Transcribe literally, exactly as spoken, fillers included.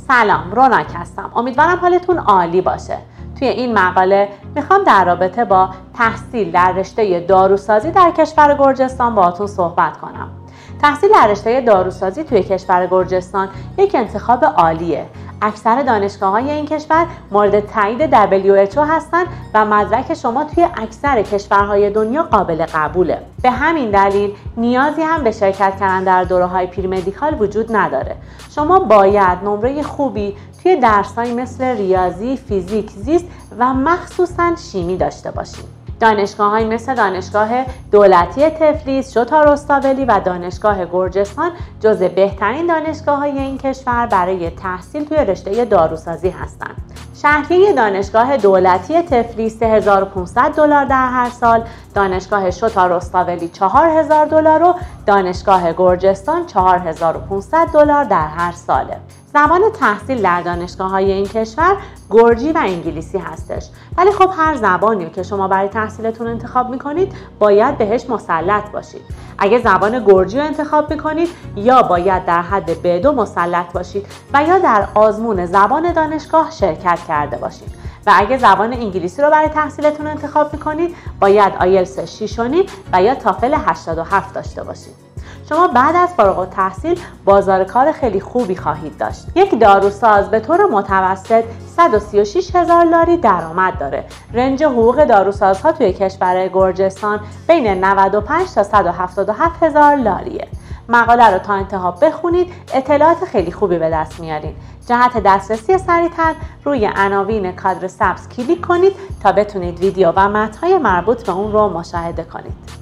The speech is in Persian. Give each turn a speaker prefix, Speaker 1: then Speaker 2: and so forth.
Speaker 1: سلام، روناک هستم. امیدوارم حالتون عالی باشه. توی این مقاله میخوام در رابطه با تحصیل در رشته داروسازی در کشور گرجستان باهاتون صحبت کنم. تحصیل در رشته داروسازی توی کشور گرجستان یک انتخاب عالیه. اکثر دانشگاه‌های این کشور مورد تایید دبلیو اچ او هستند و مدرک شما توی اکثر کشورهای دنیا قابل قبوله. به همین دلیل نیازی هم به شرکت کردن در دوره‌های پریمدیکال وجود نداره. شما باید نمره خوبی توی درس‌هایی مثل ریاضی، فیزیک، زیست و مخصوصاً شیمی داشته باشید. دانشگاه‌هایی مثل دانشگاه دولتی تفلیس، شوتا رستاولی و دانشگاه گرجستان جزو بهترین دانشگاه‌های این کشور برای تحصیل توی رشته داروسازی هستند. شهریه دانشگاه دولتی تفلیس سه هزار و پانصد دلار در هر سال، دانشگاه شوتا رستاولی چهار هزار دلار و دانشگاه گرجستان چهار هزار و پانصد دلار در هر ساله. زبان تحصیل در دانشگاه‌های این کشور گرجی و انگلیسی هستش. ولی خب هر زبانی که شما برای تحصیلتون انتخاب می‌کنید باید بهش مسلط باشید. اگه زبان گرجی رو انتخاب می‌کنید یا باید در حد بی دو مسلط باشید و یا در آزمون زبان دانشگاه شرکت کرده باشید. و اگه زبان انگلیسی رو برای تحصیلتون انتخاب می‌کنید باید آیلتس شش و نیم و یا تافل هشتاد و هفت داشته باشید. شما بعد از فارغ التحصیل بازار کار خیلی خوبی خواهید داشت. یک داروساز به طور متوسط صد و سی و شش هزار لاری درآمد داره. رنج حقوق داروسازها توی کشور گرجستان بین نود و پنج تا صد و هفتاد و هفت هزار لاریه. مقاله رو تا انتها بخونید، اطلاعات خیلی خوبی به دست میارین. جهت دسترسی سریع‌تر روی عناوین کادر سبز کلیک کنید تا بتونید ویدیو و متن‌های مربوط به اون رو مشاهده کنید.